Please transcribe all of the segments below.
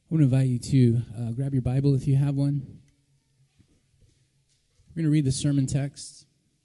I want to invite you to grab your Bible if you have one. We're going to read the sermon text.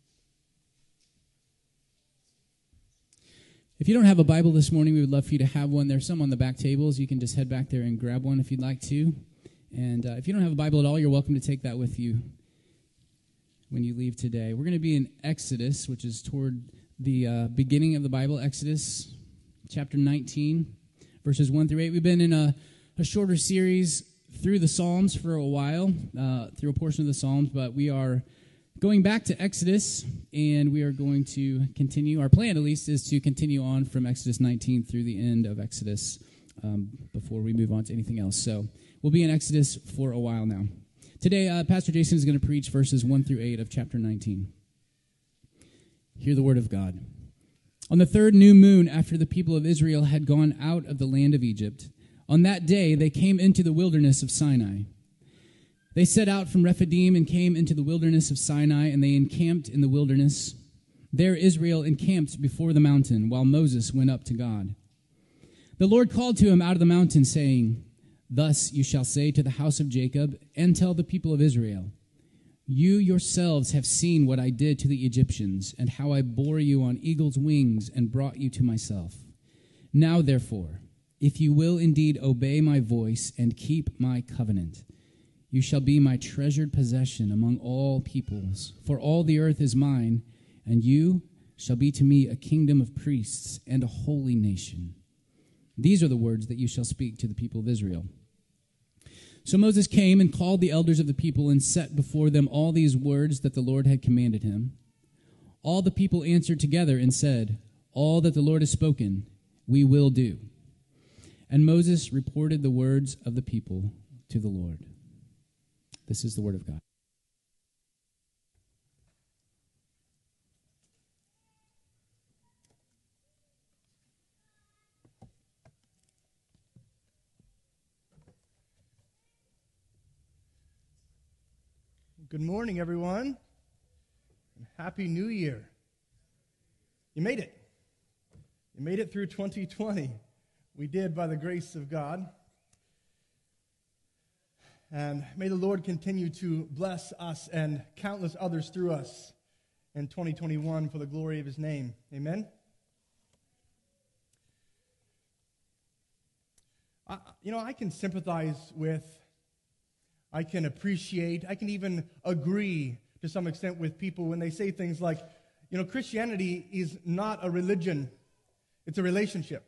If you don't have a Bible this morning, we would love for you to have one. There's some on the back tables. You can just head back there and grab one if you'd like to. And if you don't have a Bible at all, you're welcome to take that with you when you leave today. We're going to be in Exodus, which is toward the beginning of the Bible, Exodus chapter 19, verses 1 through 8. We've been in a shorter series through the Psalms for a while, through a portion of the Psalms, but we are going back to Exodus, and we are going to continue. Our plan, at least, is to continue on from Exodus 19 through the end of Exodus before we move on to anything else. So we'll be in Exodus for a while now. Today, Pastor Jason is going to preach verses 1 through 8 of chapter 19. Hear the word of God. On the third new moon after the people of Israel had gone out of the land of Egypt, on that day they came into the wilderness of Sinai. They set out from Rephidim and came into the wilderness of Sinai, and they encamped in the wilderness. There Israel encamped before the mountain, while Moses went up to God. The Lord called to him out of the mountain, saying, "Thus you shall say to the house of Jacob, and tell the people of Israel, you yourselves have seen what I did to the Egyptians, and how I bore you on eagle's wings and brought you to myself. Now therefore, if you will indeed obey my voice and keep my covenant, you shall be my treasured possession among all peoples, for all the earth is mine, and you shall be to me a kingdom of priests and a holy nation. These are the words that you shall speak to the people of Israel." So Moses came and called the elders of the people and set before them all these words that the Lord had commanded him. All the people answered together and said, "All that the Lord has spoken, we will do." And Moses reported the words of the people to the Lord. This is the word of God. Good morning, everyone. Happy New Year. You made it. You made it through 2020. We did by the grace of God. And may the Lord continue to bless us and countless others through us in 2021 for the glory of his name. Amen. I can sympathize with, I can appreciate, I can even agree to some extent with people when they say things like, Christianity is not a religion, it's a relationship.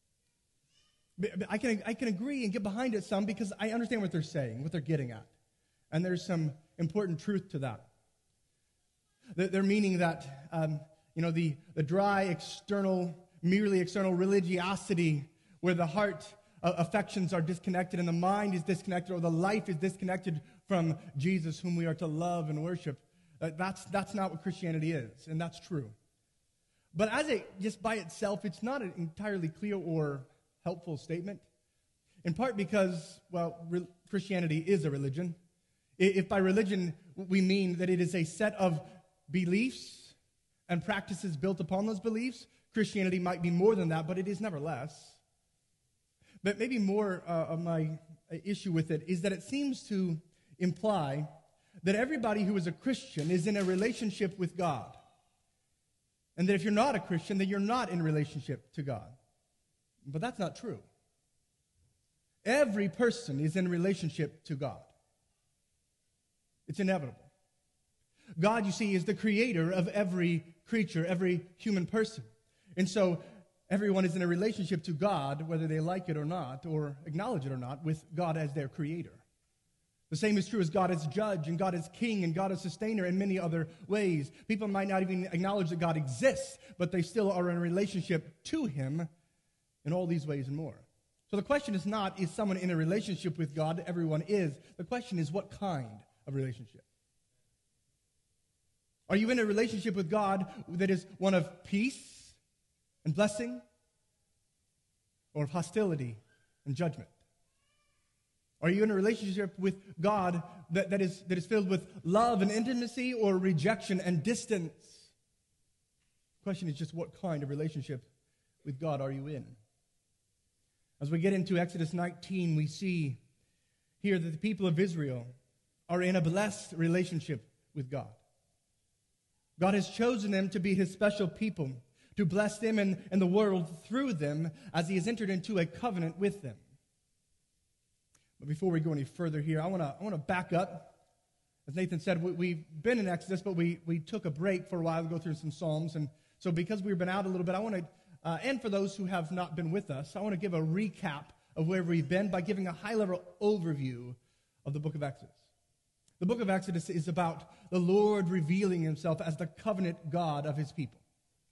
I can agree and get behind it some because I understand what they're saying, what they're getting at. And there's some important truth to that. They're meaning that, the dry, merely external religiosity where the heart affections are disconnected and the mind is disconnected or the life is disconnected from Jesus whom we are to love and worship. That's not what Christianity is, and that's true. But just by itself, it's not an entirely clear or helpful statement, in part because, Christianity is a religion. If by religion we mean that it is a set of beliefs and practices built upon those beliefs, Christianity might be more than that, but it is never less. But maybe more of my issue with it is that it seems to imply that everybody who is a Christian is in a relationship with God. And that if you're not a Christian, then you're not in a relationship to God. But that's not true. Every person is in a relationship to God. It's inevitable. God, you see, is the creator of every creature, every human person. And so everyone is in a relationship to God, whether they like it or not, or acknowledge it or not, with God as their creator. The same is true as God as judge, and God as king, and God as sustainer in many other ways. People might not even acknowledge that God exists, but they still are in a relationship to him in all these ways and more. So the question is not, is someone in a relationship with God? Everyone is. The question is, what kind of relationship? Are you in a relationship with God that is one of peace and blessing, or of hostility and judgment? Are you in a relationship with God that is filled with love and intimacy, or rejection and distance? The question is just, what kind of relationship with God are you in? As we get into Exodus 19, we see here that the people of Israel are in a blessed relationship with God. God has chosen them to be his special people, to bless them and the world through them as he has entered into a covenant with them. But before we go any further here, I want to back up. As Nathan said, we've been in Exodus, but we took a break for a while to go through some Psalms. And so because we've been out a little bit, I want to, and for those who have not been with us, I want to give a recap of where we've been by giving a high-level overview of the book of Exodus. The book of Exodus is about the Lord revealing himself as the covenant God of his people.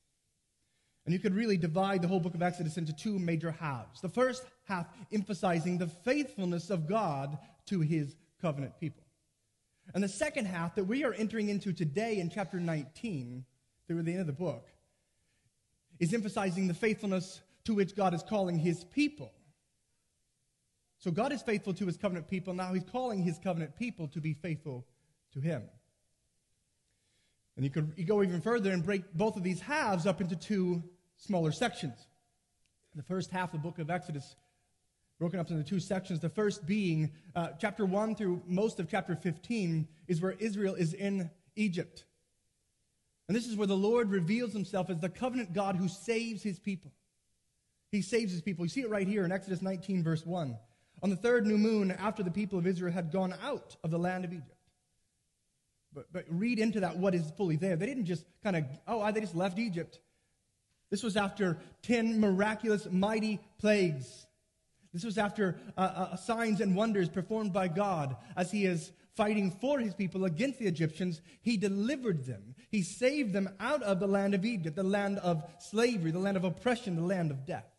And you could really divide the whole book of Exodus into two major halves. The first half emphasizing the faithfulness of God to his covenant people. And the second half that we are entering into today in chapter 19, through the end of the book, is emphasizing the faithfulness to which God is calling his people. So God is faithful to his covenant people. Now he's calling his covenant people to be faithful to him. And you go even further and break both of these halves up into two smaller sections. The first half of the book of Exodus, broken up into two sections. The first being chapter 1 through most of chapter 15 is where Israel is in Egypt. And this is where the Lord reveals himself as the covenant God who saves his people. He saves his people. You see it right here in Exodus 19, verse 1. On the third new moon, after the people of Israel had gone out of the land of Egypt. But read into that what is fully there. They didn't just they just left Egypt. This was after 10 miraculous, mighty plagues. This was after signs and wonders performed by God as he is fighting for his people against the Egyptians. He delivered them. He saved them out of the land of Egypt, the land of slavery, the land of oppression, the land of death.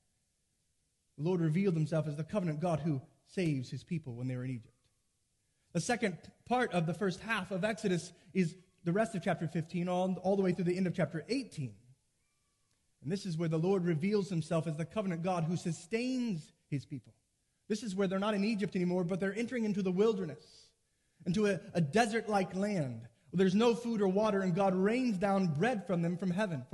The Lord revealed himself as the covenant God who saves his people when they were in Egypt. The second part of the first half of Exodus is the rest of chapter 15, all the way through the end of chapter 18. And this is where the Lord reveals himself as the covenant God who sustains his people. This is where they're not in Egypt anymore, but they're entering into the wilderness, into a desert-like land where there's no food or water, and God rains down bread for them from heaven.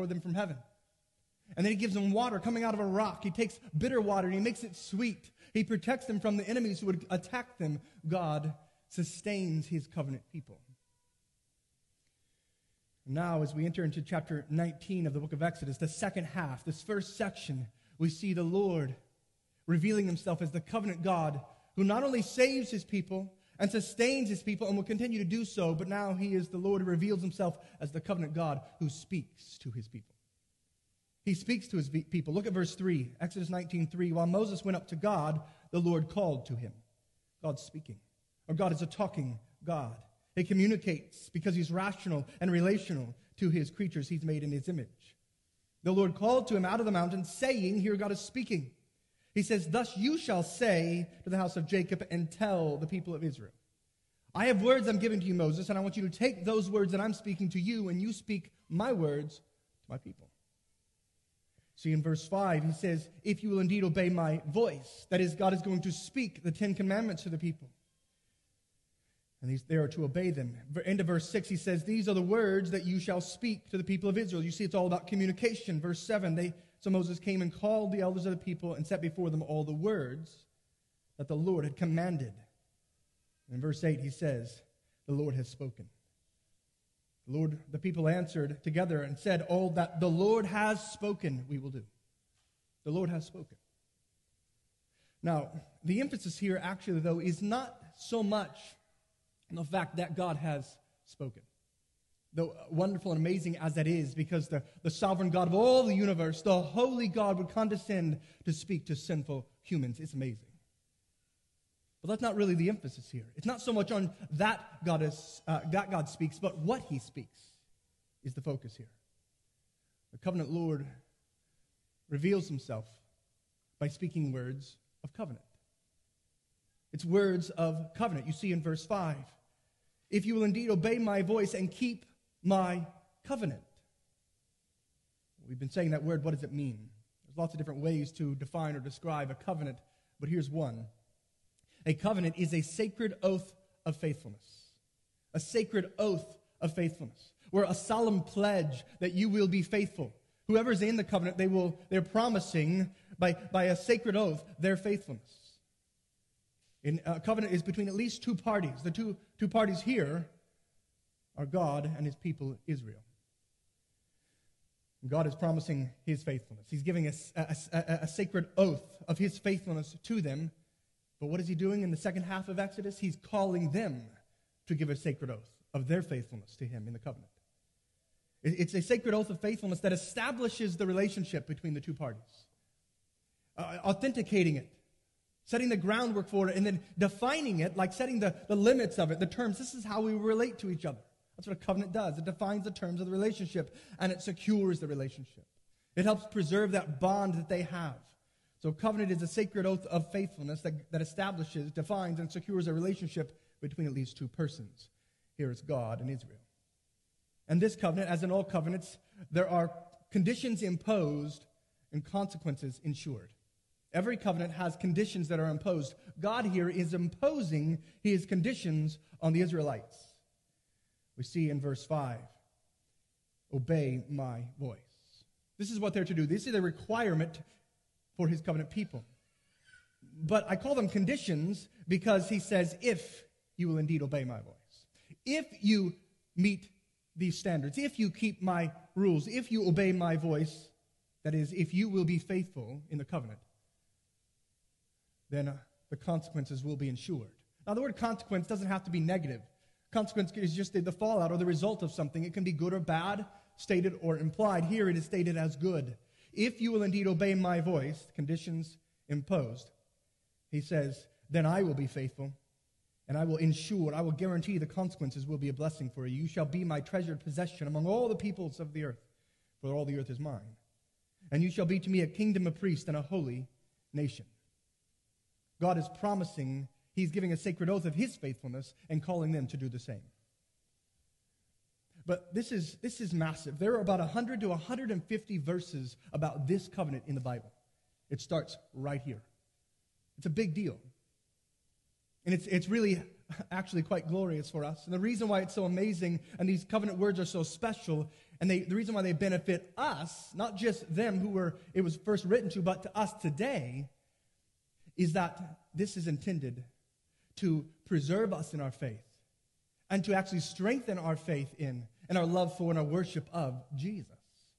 And then he gives them water coming out of a rock. He takes bitter water and he makes it sweet. He protects them from the enemies who would attack them. God sustains his covenant people. Now, as we enter into chapter 19 of the book of Exodus, the second half, this first section, we see the Lord revealing himself as the covenant God who not only saves his people and sustains his people and will continue to do so, but now he is the Lord who reveals himself as the covenant God who speaks to his people. He speaks to his people. Look at verse 3, Exodus 19:3. While Moses went up to God, the Lord called to him. God's speaking. Or God is a talking God. He communicates because he's rational and relational to his creatures he's made in his image. The Lord called to him out of the mountain, saying, here God is speaking. He says, thus you shall say to the house of Jacob and tell the people of Israel. I have words I'm giving to you, Moses, and I want you to take those words that I'm speaking to you, and you speak my words to my people. See, in verse 5, he says, if you will indeed obey my voice, that is, God is going to speak the 10 commandments to the people. And they are to obey them. End of verse 6, he says, these are the words that you shall speak to the people of Israel. You see, it's all about communication. Verse 7, so Moses came and called the elders of the people and set before them all the words that the Lord had commanded. And in verse 8, he says, the Lord has spoken. The people answered together and said, all that the Lord has spoken, we will do. The Lord has spoken. Now, the emphasis here actually, though, is not so much on the fact that God has spoken. Though wonderful and amazing as that is, because the sovereign God of all the universe, the holy God, would condescend to speak to sinful humans. It's amazing. But that's not really the emphasis here. It's not so much on that God speaks, but what he speaks is the focus here. The covenant Lord reveals himself by speaking words of covenant. It's words of covenant. You see in verse 5, if you will indeed obey my voice and keep my covenant. We've been saying that word, what does it mean? There's lots of different ways to define or describe a covenant, but here's one. A covenant is a sacred oath of faithfulness. A sacred oath of faithfulness. Or a solemn pledge that you will be faithful. Whoever's in the covenant, they're promising by a sacred oath their faithfulness. A covenant is between at least two parties. The two parties here are God and his people, Israel. God is promising his faithfulness. He's giving us a sacred oath of his faithfulness to them. But what is he doing in the second half of Exodus? He's calling them to give a sacred oath of their faithfulness to him in the covenant. It's a sacred oath of faithfulness that establishes the relationship between the two parties, authenticating it, setting the groundwork for it, and then defining it, like setting the limits of it, the terms. This is how we relate to each other. That's what a covenant does. It defines the terms of the relationship, and it secures the relationship. It helps preserve that bond that they have. So covenant is a sacred oath of faithfulness that establishes, defines, and secures a relationship between at least two persons. Here is God and Israel. And this covenant, as in all covenants, there are conditions imposed and consequences ensured. Every covenant has conditions that are imposed. God here is imposing his conditions on the Israelites. We see in verse 5, obey my voice. This is what they're to do. This is a requirement for his covenant people. But I call them conditions because he says, if you will indeed obey my voice, if you meet these standards, if you keep my rules, if you obey my voice, that is, if you will be faithful in the covenant, then the consequences will be ensured. Now, the word consequence doesn't have to be negative. Consequence is just the fallout or the result of something. It can be good or bad, stated or implied. Here it is stated as good. If you will indeed obey my voice, conditions imposed, he says, then I will be faithful, and I will ensure, I will guarantee the consequences will be a blessing for you. You shall be my treasured possession among all the peoples of the earth, for all the earth is mine. And you shall be to me a kingdom of priests and a holy nation. God is promising, he's giving a sacred oath of his faithfulness and calling them to do the same. But this is massive. There are about 100 to 150 verses about this covenant in the Bible. It starts right here. It's a big deal. And it's really actually quite glorious for us. And the reason why it's so amazing and these covenant words are so special, and the reason why they benefit us, not just them it was first written to, but to us today, is that this is intended to preserve us in our faith and to actually strengthen our faith in and our love for and our worship of Jesus.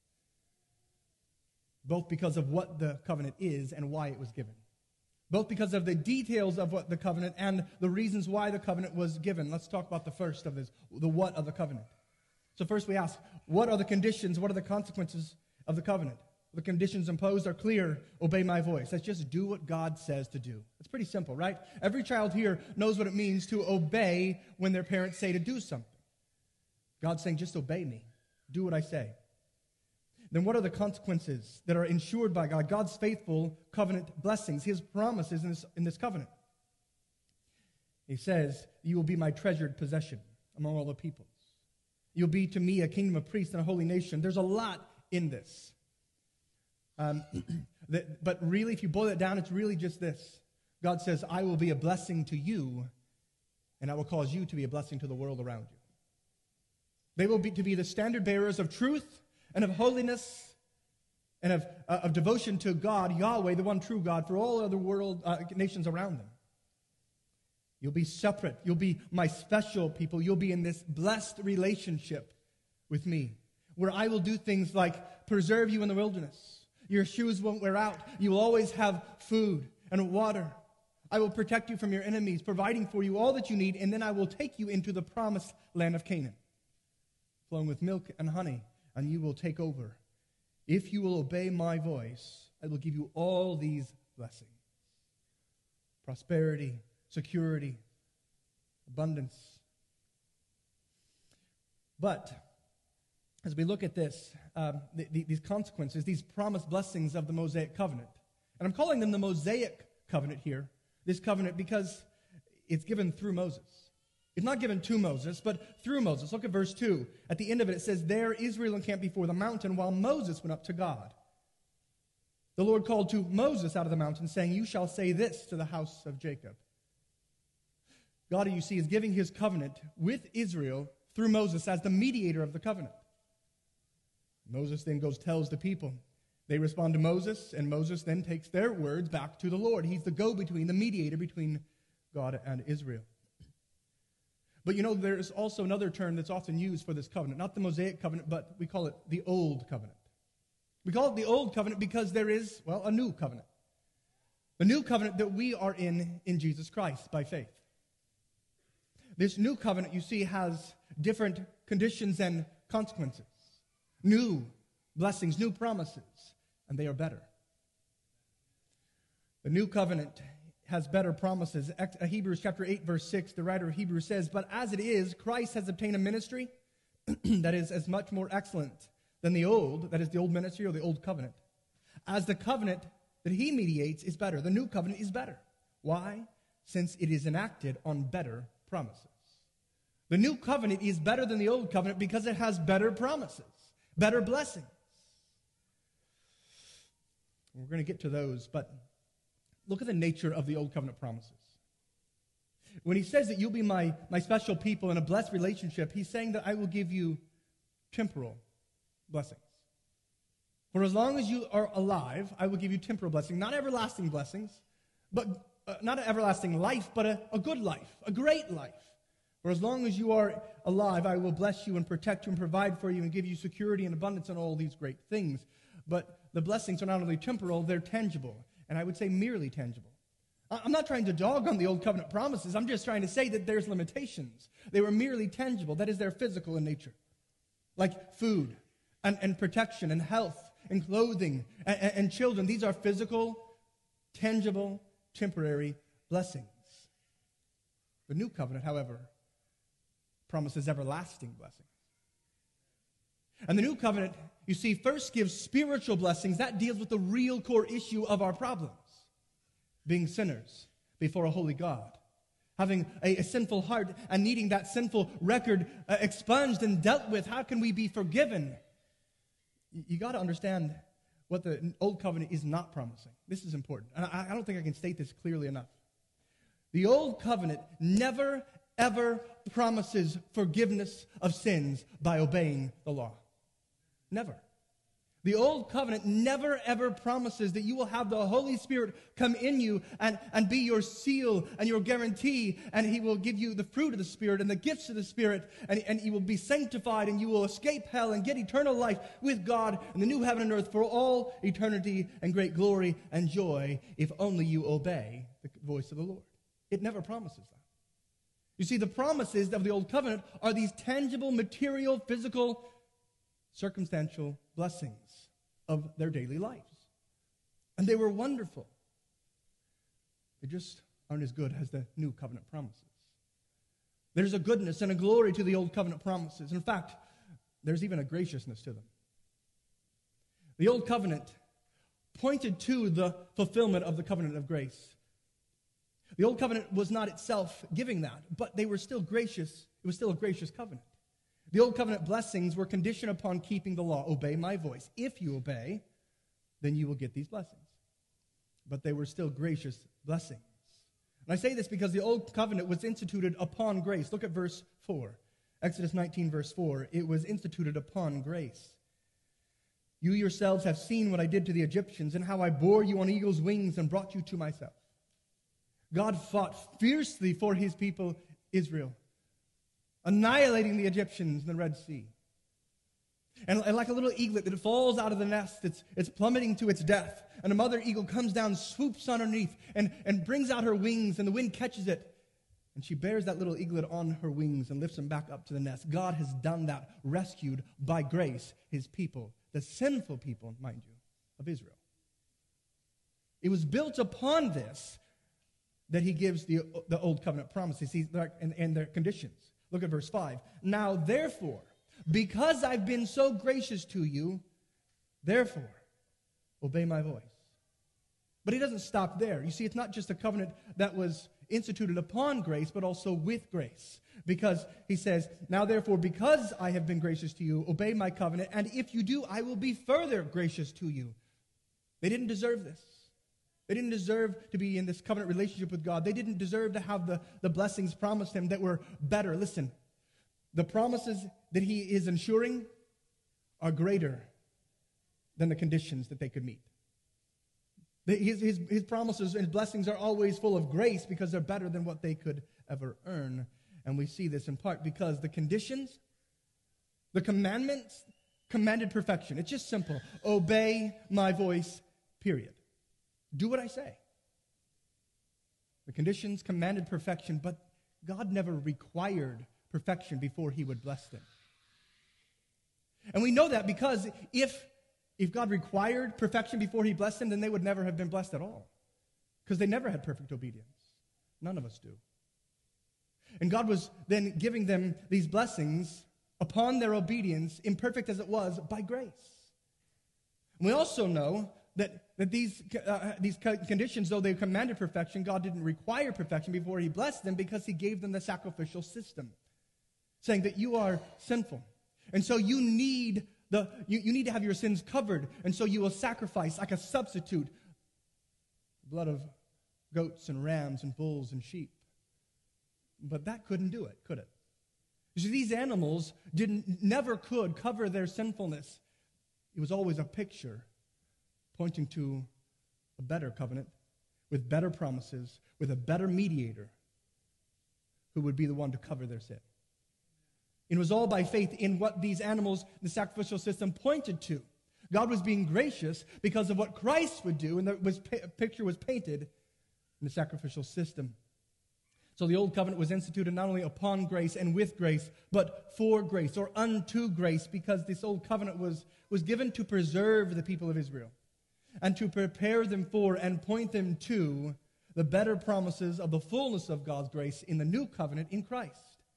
Both because of what the covenant is and why it was given. Both because of the details of what the covenant and the reasons why the covenant was given. Let's talk about the first of this, the what of the covenant. So first we ask, what are the conditions, what are the consequences of the covenant? The conditions imposed are clear. Obey my voice. That's just do what God says to do. It's pretty simple, right? Every child here knows what it means to obey when their parents say to do something. God's saying, just obey me. Do what I say. Then what are the consequences that are ensured by God? God's faithful covenant blessings, his promises in this covenant. He says, you will be my treasured possession among all the peoples. You'll be to me a kingdom of priests and a holy nation. There's a lot in this. But really, if you boil it down, it's really just this. God says, I will be a blessing to you, and I will cause you to be a blessing to the world around you. They will be to be the standard bearers of truth and of holiness and of devotion to God, Yahweh, the one true God, for all other world nations around them. You'll be separate. You'll be my special people. You'll be in this blessed relationship with me, where I will do things like preserve you in the wilderness. Your shoes won't wear out. You will always have food and water. I will protect you from your enemies, providing for you all that you need, and then I will take you into the promised land of Canaan, flowing with milk and honey, and you will take over. If you will obey my voice, I will give you all these blessings. Prosperity, security, abundance. But as we look at this, these consequences, these promised blessings of the Mosaic covenant, and I'm calling them the Mosaic covenant here, this covenant, because it's given through Moses. It's not given to Moses, but through Moses. Look at verse 2. At the end of it, it says, there Israel encamped before the mountain while Moses went up to God. The Lord called to Moses out of the mountain, saying, you shall say this to the house of Jacob. God, you see, is giving his covenant with Israel through Moses as the mediator of the covenant. Moses then tells the people. They respond to Moses, and Moses then takes their words back to the Lord. He's the go-between, the mediator between God and Israel. But you know, there's also another term that's often used for this covenant, not the Mosaic covenant, but we call it the Old Covenant. We call it the Old Covenant because there is, well, a new covenant. The new covenant that we are in Jesus Christ by faith. This new covenant, you see, has different conditions and consequences. New blessings, new promises, and they are better. The new covenant has better promises. Hebrews chapter 8, verse 6, the writer of Hebrews says, "But as it is, Christ has obtained a ministry that is as much more excellent than the old," that is the old ministry or the old covenant, "as the covenant that he mediates is better." The new covenant is better. Why? Since it is enacted on better promises. The new covenant is better than the old covenant because it has better promises, better blessings. We're going to get to those, but look at the nature of the old covenant promises. When he says that you'll be my special people in a blessed relationship, he's saying that I will give you temporal blessings. For as long as you are alive, I will give you temporal blessings, not everlasting blessings, but not an everlasting life, but a good life, a great life. For as long as you are alive, I will bless you and protect you and provide for you and give you security and abundance and all these great things. But the blessings are not only temporal, they're tangible. And I would say merely tangible. I'm not trying to dog on the old covenant promises. I'm just trying to say that there's limitations. They were merely tangible. That is, they're physical in nature. Like food and protection and health and clothing and children. These are physical, tangible, temporary blessings. The new covenant, however, promises everlasting blessings. And the new covenant, you see, first gives spiritual blessings. That deals with the real core issue of our problems. Being sinners before a holy God. Having a sinful heart and needing that sinful record expunged and dealt with. How can we be forgiven? You got to understand what the old covenant is not promising. This is important. And I don't think I can state this clearly enough. The old covenant never, ever promises forgiveness of sins by obeying the law. Never. The old covenant never, ever promises that you will have the Holy Spirit come in you and be your seal and your guarantee, and he will give you the fruit of the Spirit and the gifts of the Spirit, and you will be sanctified, and you will escape hell and get eternal life with God in the new heaven and earth for all eternity and great glory and joy if only you obey the voice of the Lord. It never promises that. You see, the promises of the old covenant are these tangible, material, physical, circumstantial blessings of their daily lives. And they were wonderful. They just aren't as good as the new covenant promises. There's a goodness and a glory to the old covenant promises. In fact, there's even a graciousness to them. The old covenant pointed to the fulfillment of the covenant of grace. The old covenant was not itself giving that, but they were still gracious. It was still a gracious covenant. The old covenant blessings were conditioned upon keeping the law. Obey my voice. If you obey, then you will get these blessings. But they were still gracious blessings. And I say this because the old covenant was instituted upon grace. Look at verse 4. Exodus 19, verse 4. It was instituted upon grace. You yourselves have seen what I did to the Egyptians and how I bore you on eagle's wings and brought you to myself. God fought fiercely for his people, Israel, annihilating the Egyptians in the Red Sea. And like a little eaglet that falls out of the nest, it's plummeting to its death. And a mother eagle comes down, swoops underneath, and brings out her wings, and the wind catches it. And she bears that little eaglet on her wings and lifts him back up to the nest. God has done that, rescued by grace his people, the sinful people, mind you, of Israel. It was built upon this that he gives the old covenant promises and their conditions. Look at verse 5. Now, therefore, because I've been so gracious to you, therefore, obey my voice. But he doesn't stop there. You see, it's not just a covenant that was instituted upon grace, but also with grace. Because he says, now therefore, because I have been gracious to you, obey my covenant, and if you do, I will be further gracious to you. They didn't deserve this. They didn't deserve to be in this covenant relationship with God. They didn't deserve to have the blessings promised them that were better. Listen, the promises that he is ensuring are greater than the conditions that they could meet. His promises and blessings are always full of grace because they're better than what they could ever earn. And we see this in part because the conditions, the commandments, commanded perfection. It's just simple. Obey my voice, period. Do what I say. The conditions commanded perfection, but God never required perfection before he would bless them. And we know that because if God required perfection before he blessed them, then they would never have been blessed at all. Because they never had perfect obedience. None of us do. And God was then giving them these blessings upon their obedience, imperfect as it was, by grace. And we also know that these conditions, though they commanded perfection, God didn't require perfection before he blessed them because he gave them the sacrificial system, saying that you are sinful. And so you need to have your sins covered, and so you will sacrifice like a substitute blood of goats and rams and bulls and sheep. But that couldn't do it, could it? You see, these animals never could cover their sinfulness. It was always a picture pointing to a better covenant with better promises, with a better mediator who would be the one to cover their sin. It was all by faith in what these animals, the sacrificial system, pointed to. God was being gracious because of what Christ would do, and the picture was painted in the sacrificial system. So the old covenant was instituted not only upon grace and with grace, but for grace or unto grace, because this old covenant was given to preserve the people of Israel and to prepare them for and point them to the better promises of the fullness of God's grace in the new covenant in Christ.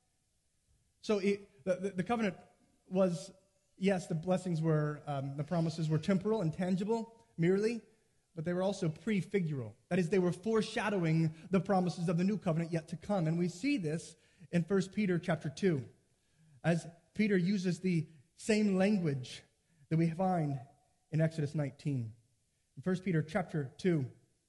So the covenant was, yes, the blessings were, the promises were temporal and tangible merely, but they were also prefigural. That is, they were foreshadowing the promises of the new covenant yet to come. And we see this in 1 Peter chapter 2, as Peter uses the same language that we find in Exodus 19. In 1 Peter chapter 2,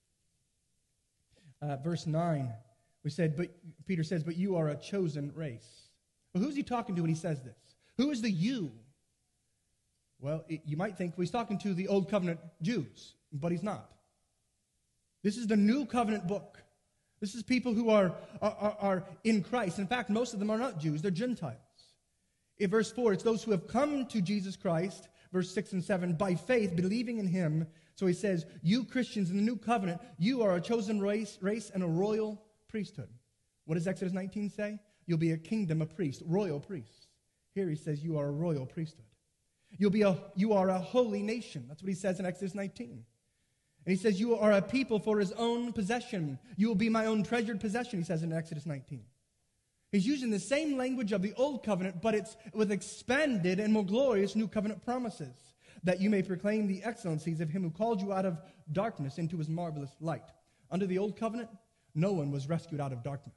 verse 9, Peter says, but you are a chosen race. Well, who's he talking to when he says this? Who is the you? Well, you might think he's talking to the old covenant Jews, but he's not. This is the new covenant book. This is people who are in Christ. In fact, most of them are not Jews, they're Gentiles. In verse 4, it's those who have come to Jesus Christ, verse 6 and 7, by faith, believing in him. So he says, you Christians in the new covenant, you are a chosen race and a royal priesthood. What does Exodus 19 say? You'll be a kingdom, a priest, royal priests. Here he says you are a royal priesthood. You are a holy nation. That's what he says in Exodus 19. And he says you are a people for his own possession. You will be my own treasured possession, he says in Exodus 19. He's using the same language of the old covenant, but it's with expanded and more glorious new covenant promises, that you may proclaim the excellencies of him who called you out of darkness into his marvelous light. Under the old covenant, no one was rescued out of darkness.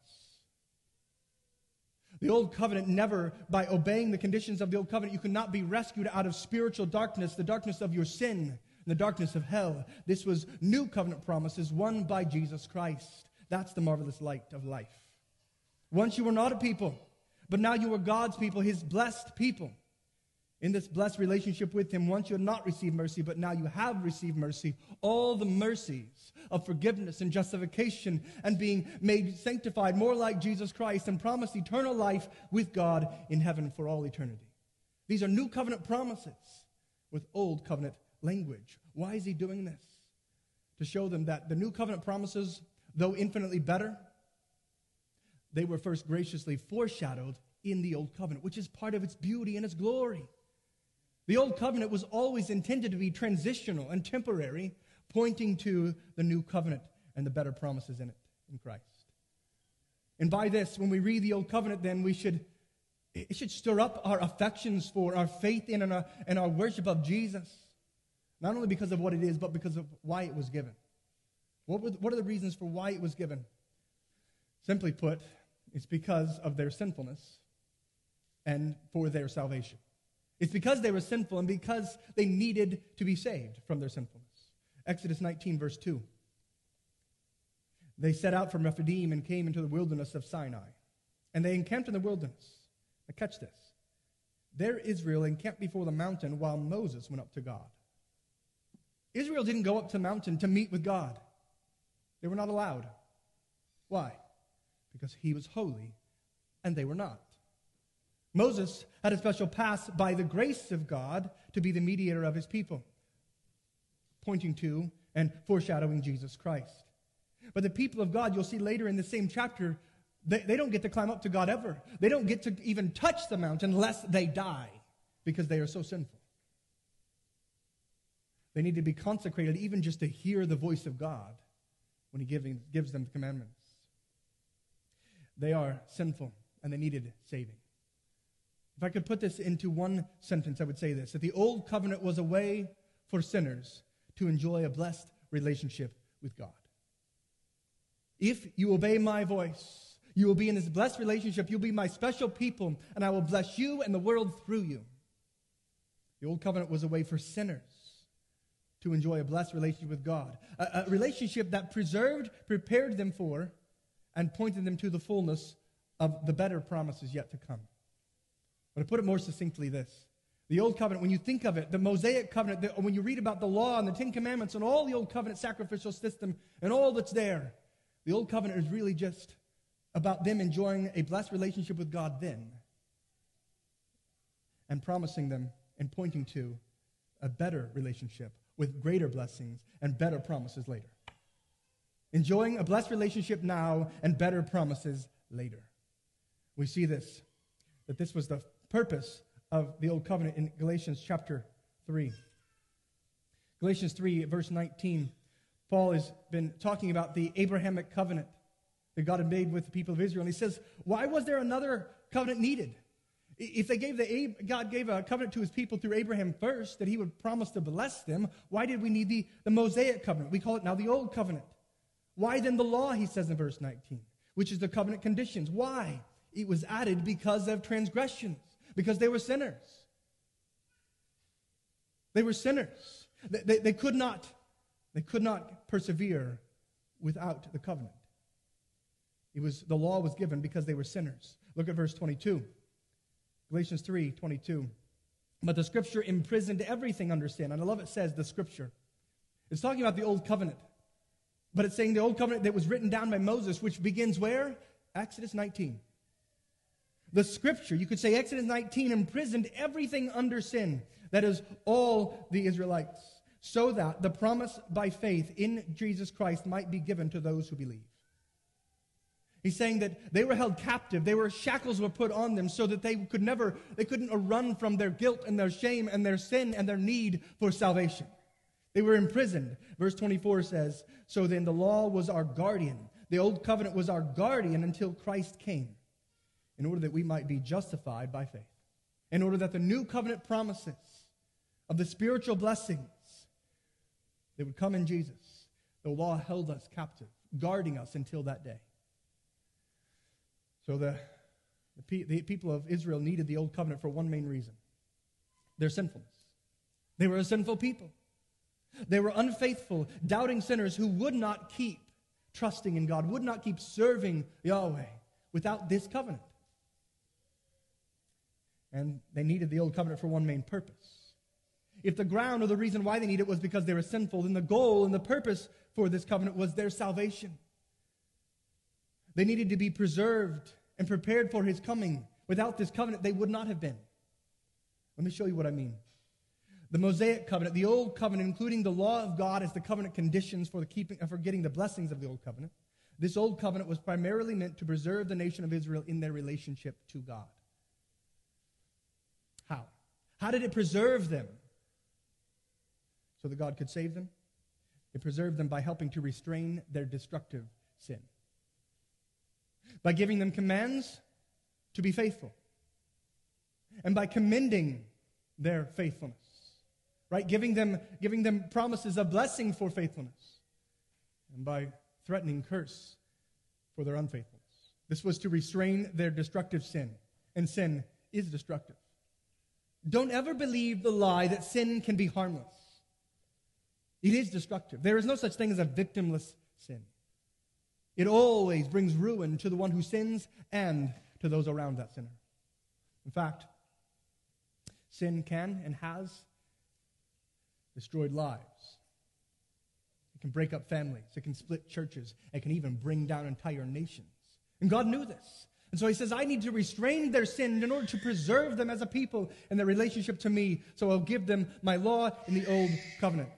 The old covenant never, by obeying the conditions of the old covenant, you could not be rescued out of spiritual darkness, the darkness of your sin, and the darkness of hell. This was new covenant promises won by Jesus Christ. That's the marvelous light of life. Once you were not a people, but now you are God's people, his blessed people. In this blessed relationship with him, once you had not received mercy, but now you have received mercy. All the mercies of forgiveness and justification and being made sanctified more like Jesus Christ and promised eternal life with God in heaven for all eternity. These are new covenant promises with old covenant language. Why is he doing this? To show them that the new covenant promises, though infinitely better, they were first graciously foreshadowed in the old covenant, which is part of its beauty and its glory. The old covenant was always intended to be transitional and temporary, pointing to the new covenant and the better promises in it, in Christ. And by this, when we read the old covenant, then it should stir up our affections for, our faith in, and our worship of Jesus. Not only because of what it is, but because of why it was given. What are the reasons for why it was given? Simply put, it's because of their sinfulness and for their salvation. It's because they were sinful and because they needed to be saved from their sinfulness. Exodus 19, verse 2. They set out from Rephidim and came into the wilderness of Sinai. And they encamped in the wilderness. Now catch this. There Israel encamped before the mountain while Moses went up to God. Israel didn't go up to the mountain to meet with God. They were not allowed. Why? Because he was holy and they were not. Moses had a special pass by the grace of God to be the mediator of his people, pointing to and foreshadowing Jesus Christ. But the people of God, you'll see later in the same chapter, they don't get to climb up to God ever. They don't get to even touch the mountain unless they die because they are so sinful. They need to be consecrated even just to hear the voice of God when he gives them the commandments. They are sinful and they needed saving. If I could put this into one sentence, I would say this: that the old covenant was a way for sinners to enjoy a blessed relationship with God. If you obey my voice, you will be in this blessed relationship. You'll be my special people, and I will bless you and the world through you. The old covenant was a way for sinners to enjoy a blessed relationship with God, a relationship that prepared them for, and pointed them to the fullness of the better promises yet to come. But to put it more succinctly, this: the Old Covenant, when you think of it, the Mosaic Covenant, when you read about the law and the Ten Commandments and all the Old Covenant sacrificial system and all that's there, the Old Covenant is really just about them enjoying a blessed relationship with God then and promising them and pointing to a better relationship with greater blessings and better promises later. Enjoying a blessed relationship now and better promises later. We see this, that this was the purpose of the Old Covenant in Galatians chapter 3. Galatians 3, verse 19, Paul has been talking about the Abrahamic covenant that God had made with the people of Israel. And he says, why was there another covenant needed? If God gave a covenant to his people through Abraham first, that he would promise to bless them, why did we need the Mosaic covenant? We call it now the Old Covenant. Why then the law, he says in verse 19, which is the covenant conditions? Why? It was added because of transgressions, because they were sinners. They were sinners. They could not persevere without the covenant. The law was given because they were sinners. Look at verse 22. Galatians 3:22. But the Scripture imprisoned everything under sin. And I love it says the Scripture. It's talking about the Old Covenant. But it's saying the Old Covenant that was written down by Moses, which begins where? Exodus 19. The Scripture, you could say Exodus 19, imprisoned everything under sin. That is, all the Israelites. So that the promise by faith in Jesus Christ might be given to those who believe. He's saying that they were held captive. Shackles were put on them so that they couldn't run from their guilt and their shame and their sin and their need for salvation. They were imprisoned. Verse 24 says, so then the law was our guardian. The old covenant was our guardian until Christ came, in order that we might be justified by faith. In order that the new covenant promises of the spiritual blessings that would come in Jesus, the law held us captive, guarding us until that day. So the people of Israel needed the old covenant for one main reason: their sinfulness. They were a sinful people. They were unfaithful, doubting sinners who would not keep trusting in God, would not keep serving Yahweh without this covenant. And they needed the old covenant for one main purpose. If the ground or the reason why they needed it was because they were sinful, then the goal and the purpose for this covenant was their salvation. They needed to be preserved and prepared for his coming. Without this covenant, they would not have been. Let me show you what I mean. The Mosaic covenant, the old covenant, including the law of God as the covenant conditions for getting the blessings of the old covenant. This old covenant was primarily meant to preserve the nation of Israel in their relationship to God. How? How did it preserve them? So that God could save them? It preserved them by helping to restrain their destructive sin. By giving them commands to be faithful. And by commending their faithfulness. Right? Giving them promises of blessing for faithfulness. And by threatening curse for their unfaithfulness. This was to restrain their destructive sin. And sin is destructive. Don't ever believe the lie that sin can be harmless. It is destructive. There is no such thing as a victimless sin. It always brings ruin to the one who sins and to those around that sinner. In fact, sin can and has destroyed lives can break up families. It can split churches. It can even bring down entire nations. And God knew this. And so he says, I need to restrain their sin in order to preserve them as a people in their relationship to me. So I'll give them my law in the old covenant.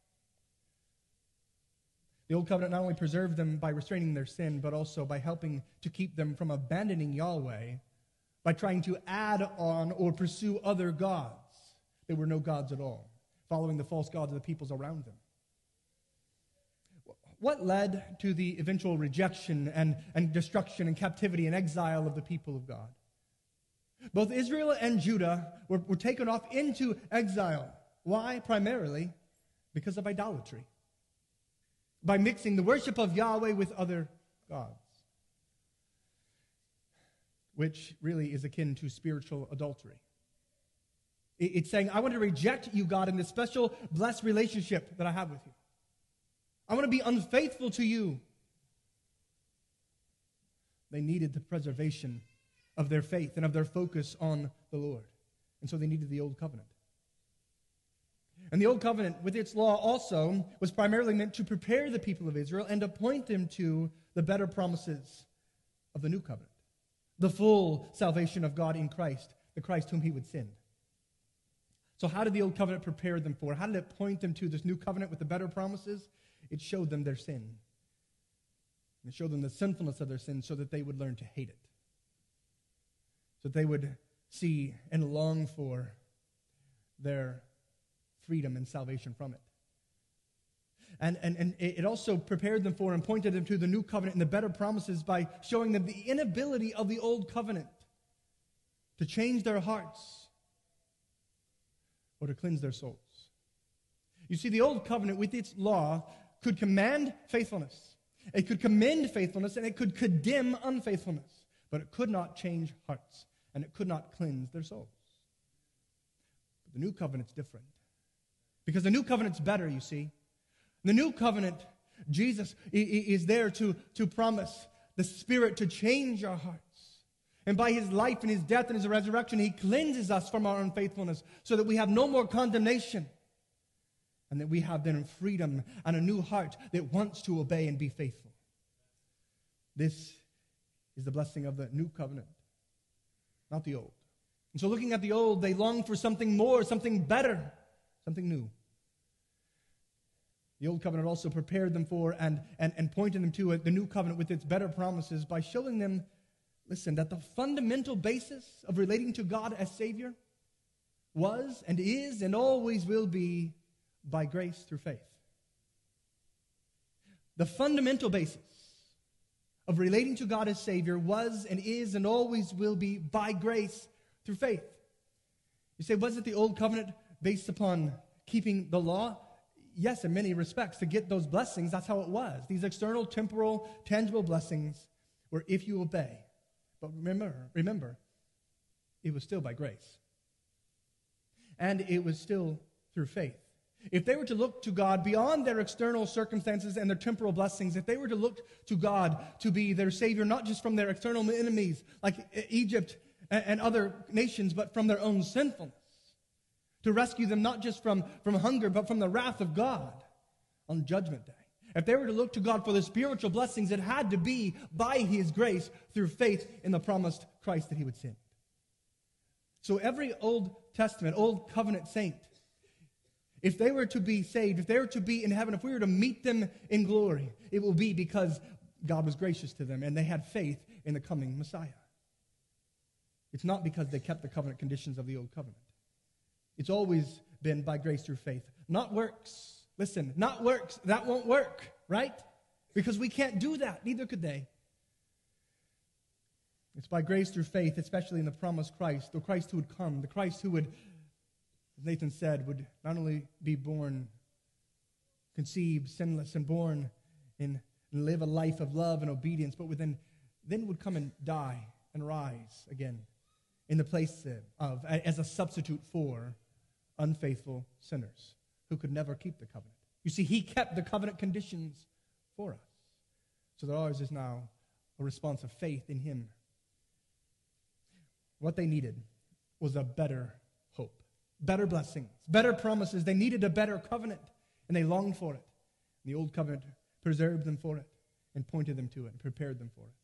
The old covenant not only preserved them by restraining their sin, but also by helping to keep them from abandoning Yahweh by trying to add on or pursue other gods. There were no gods at all, following the false gods of the peoples around them. What led to the eventual rejection and destruction and captivity and exile of the people of God? Both Israel and Judah were taken off into exile. Why? Primarily because of idolatry. By mixing the worship of Yahweh with other gods, which really is akin to spiritual adultery. It's saying, I want to reject you, God, in this special blessed relationship that I have with you. I want to be unfaithful to you. They needed the preservation of their faith and of their focus on the Lord. And so they needed the old covenant. And the old covenant, with its law also, was primarily meant to prepare the people of Israel and to point them to the better promises of the new covenant. The full salvation of God in Christ, the Christ whom he would send. So how did the old covenant prepare them for? How did it point them to this new covenant with the better promises? It showed them their sin. It showed them the sinfulness of their sin so that they would learn to hate it. So that they would see and long for their freedom and salvation from it. And it also prepared them for and pointed them to the new covenant and the better promises by showing them the inability of the old covenant to change their hearts or to cleanse their souls. You see, the old covenant with its law could command faithfulness. It could commend faithfulness, and it could condemn unfaithfulness. But it could not change hearts, and it could not cleanse their souls. But the new covenant's different. Because the new covenant's better, you see. The new covenant, Jesus is there to promise the Spirit to change our hearts. And by his life and his death and his resurrection, he cleanses us from our unfaithfulness so that we have no more condemnation. And that we have then freedom and a new heart that wants to obey and be faithful. This is the blessing of the new covenant, not the old. And so looking at the old, they long for something more, something better, something new. The old covenant also prepared them for and pointed them to the new covenant with its better promises by showing them, listen, that the fundamental basis of relating to God as Savior was and is and always will be by grace through faith. The fundamental basis of relating to God as Savior was and is and always will be by grace through faith. You say, was it the old covenant based upon keeping the law? Yes, in many respects. To get those blessings, that's how it was. These external, temporal, tangible blessings were if you obey. But remember, it was still by grace. And it was still through faith. If they were to look to God beyond their external circumstances and their temporal blessings, if they were to look to God to be their Savior, not just from their external enemies like Egypt and other nations, but from their own sinfulness, to rescue them not just from hunger, but from the wrath of God on Judgment Day. If they were to look to God for the spiritual blessings, it had to be by his grace through faith in the promised Christ that he would send. So every Old Testament, Old Covenant saint, if they were to be saved, if they were to be in heaven, if we were to meet them in glory, it will be because God was gracious to them and they had faith in the coming Messiah. It's not because they kept the covenant conditions of the old covenant. It's always been by grace through faith, not works. Listen, not works. That won't work, right? Because we can't do that. Neither could they. It's by grace through faith, especially in the promised Christ, the Christ who would come, the Christ who would, as Nathan said, would not only be born, conceived, sinless, and born and live a life of love and obedience, but then would come and die and rise again in the place of, as a substitute for unfaithful sinners who could never keep the covenant. You see, he kept the covenant conditions for us. So that ours is now a response of faith in him. What they needed was a better hope, better blessings, better promises. They needed a better covenant, and they longed for it. And the old covenant preserved them for it and pointed them to it and prepared them for it.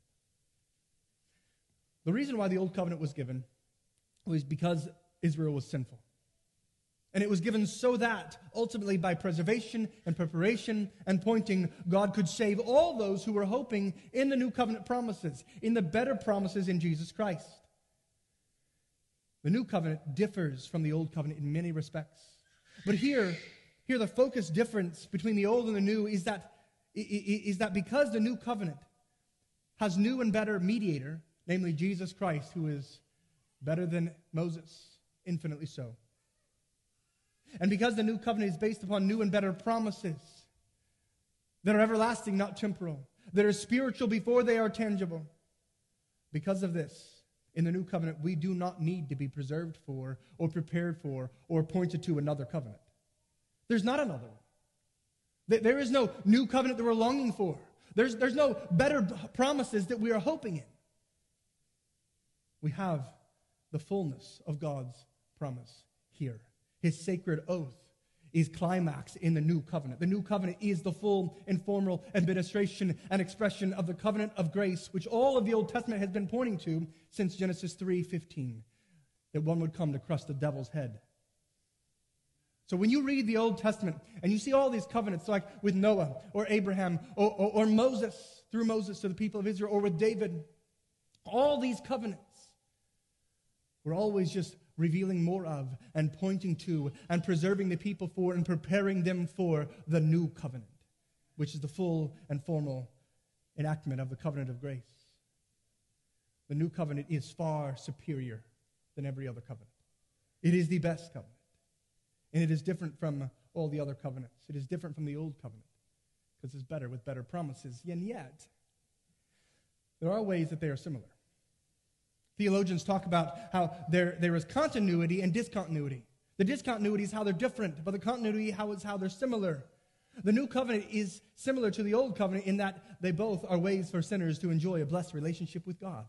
The reason why the old covenant was given was because Israel was sinful. And it was given so that, ultimately, by preservation and preparation and pointing, God could save all those who were hoping in the new covenant promises, in the better promises in Jesus Christ. The new covenant differs from the old covenant in many respects. But here the focus difference between the old and the new is that because the new covenant has new and better mediator, namely Jesus Christ, who is better than Moses, infinitely so. And because the new covenant is based upon new and better promises that are everlasting, not temporal, that are spiritual before they are tangible, because of this, in the new covenant, we do not need to be preserved for or prepared for or pointed to another covenant. There's not another one. There is no new covenant that we're longing for. There's no better promises that we are hoping in. We have the fullness of God's promise here. His sacred oath is climaxed in the new covenant. The new covenant is the full and formal administration and expression of the covenant of grace, which all of the Old Testament has been pointing to since Genesis 3:15, that one would come to crush the devil's head. So when you read the Old Testament and you see all these covenants, like with Noah or Abraham or Moses, through Moses to the people of Israel, or with David, all these covenants were always just revealing more of and pointing to and preserving the people for and preparing them for the new covenant, which is the full and formal enactment of the covenant of grace. The new covenant is far superior than every other covenant. It is the best covenant. And it is different from all the other covenants. It is different from the old covenant because it's better with better promises. And yet, there are ways that they are similar. Theologians talk about how there is continuity and discontinuity. The discontinuity is how they're different, but the continuity is how they're similar. The new covenant is similar to the old covenant in that they both are ways for sinners to enjoy a blessed relationship with God.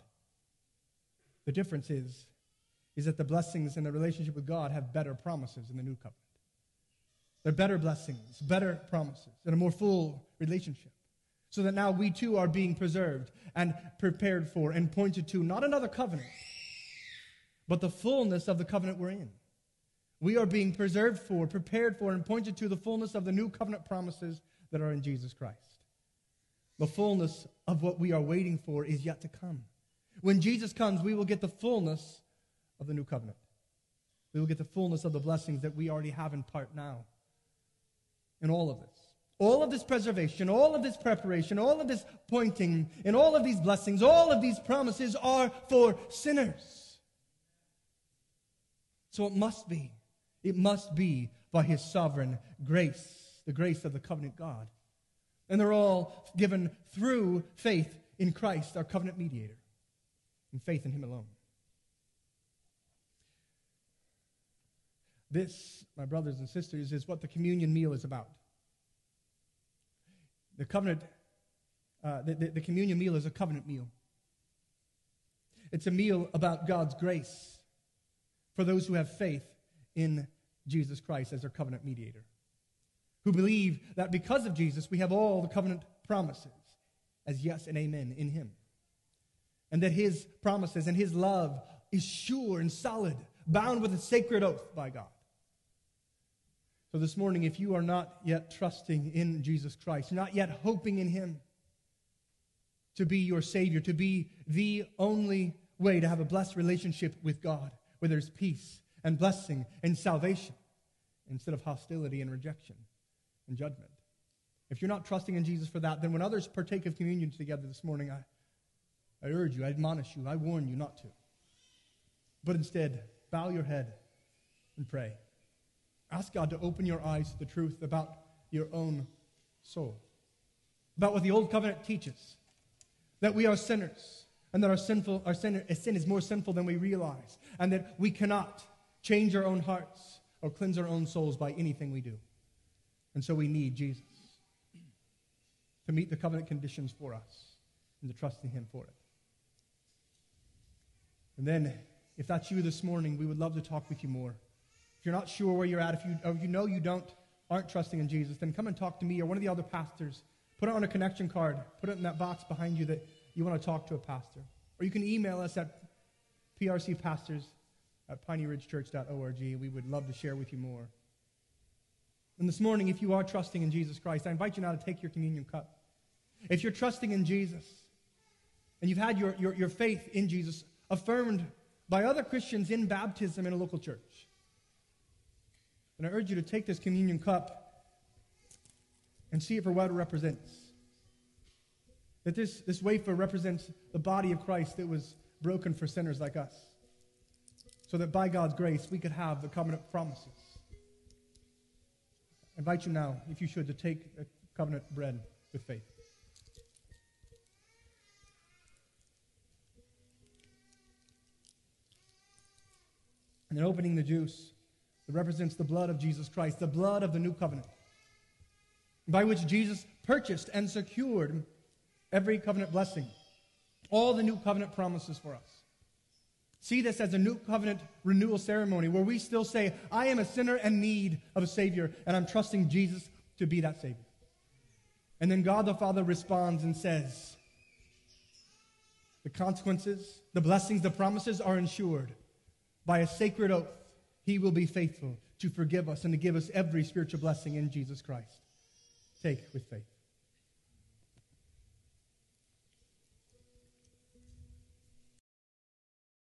The difference is that the blessings in the relationship with God have better promises in the new covenant. They're better blessings, better promises, and a more full relationship. So that now we too are being preserved and prepared for and pointed to not another covenant, but the fullness of the covenant we're in. We are being preserved for, prepared for, and pointed to the fullness of the new covenant promises that are in Jesus Christ. The fullness of what we are waiting for is yet to come. When Jesus comes, we will get the fullness of the new covenant. We will get the fullness of the blessings that we already have in part now. In all of this. All of this preservation, all of this preparation, all of this pointing, and all of these blessings, all of these promises are for sinners. So it must be by His sovereign grace, the grace of the covenant God. And they're all given through faith in Christ, our covenant mediator, and faith in Him alone. This, my brothers and sisters, is what the communion meal is about. The covenant, the communion meal is a covenant meal. It's a meal about God's grace for those who have faith in Jesus Christ as their covenant mediator, who believe that because of Jesus we have all the covenant promises as yes and amen in Him, and that His promises and His love is sure and solid, bound with a sacred oath by God. So this morning, if you are not yet trusting in Jesus Christ, not yet hoping in Him to be your Savior, to be the only way to have a blessed relationship with God, where there's peace and blessing and salvation, instead of hostility and rejection and judgment. If you're not trusting in Jesus for that, then when others partake of communion together this morning, I urge you, I admonish you, I warn you not to. But instead, bow your head and pray. Ask God to open your eyes to the truth about your own soul, about what the old covenant teaches, that we are sinners, and that our sin is more sinful than we realize, and that we cannot change our own hearts or cleanse our own souls by anything we do. And so we need Jesus to meet the covenant conditions for us and to trust in Him for it. And then, if that's you this morning, we would love to talk with you more. If you're not sure where you're at, or you know you don't aren't trusting in Jesus, then come and talk to me or one of the other pastors. Put it on a connection card. Put it in that box behind you that you want to talk to a pastor. Or you can email us at prcpastors@pineyridgechurch.org. We would love to share with you more. And this morning, if you are trusting in Jesus Christ, I invite you now to take your communion cup. If you're trusting in Jesus, and you've had your faith in Jesus affirmed by other Christians in baptism in a local church, and I urge you to take this communion cup and see it for what it represents. That this wafer represents the body of Christ that was broken for sinners like us, so that by God's grace we could have the covenant promises. I invite you now, if you should, to take the covenant bread with faith. And then opening the juice that represents the blood of Jesus Christ, the blood of the new covenant, by which Jesus purchased and secured every covenant blessing, all the new covenant promises for us. See this as a new covenant renewal ceremony where we still say, I am a sinner and need of a Savior, and I'm trusting Jesus to be that Savior. And then God the Father responds and says, the consequences, the blessings, the promises are ensured. By a sacred oath, He will be faithful to forgive us and to give us every spiritual blessing in Jesus Christ. Take with faith.